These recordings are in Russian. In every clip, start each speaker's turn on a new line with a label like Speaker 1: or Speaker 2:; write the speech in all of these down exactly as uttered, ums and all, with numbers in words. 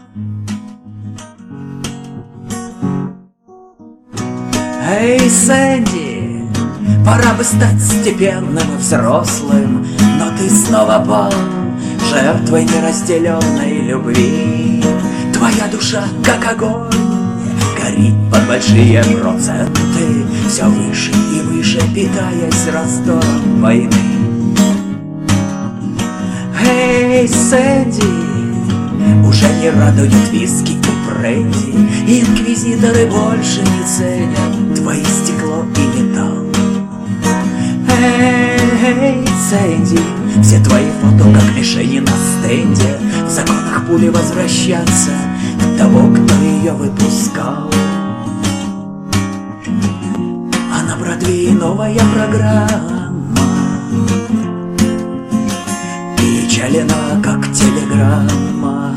Speaker 1: Эй, Сэнди, пора бы стать степенным и взрослым, но ты снова пал жертвой неразделенной любви. Твоя душа, как огонь, горит под большие проценты, все выше и выше, питаясь раздором войны. Эй, Сэнди, уже не радует виски и бренди, инквизиторы больше не ценят твои стекло и металл. Эй, Сэнди, все твои фото как мишени на стенде, в законах пули возвращаться к того, кто ее выпускал. А на Бродвее новая программа, печалена как телеграмма.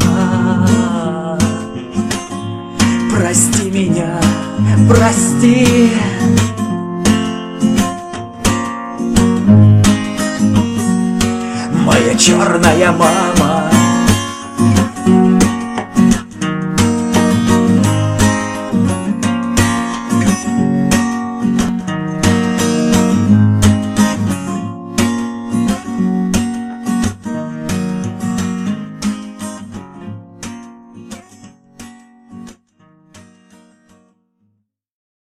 Speaker 1: Прости меня, прости. Моя черная мама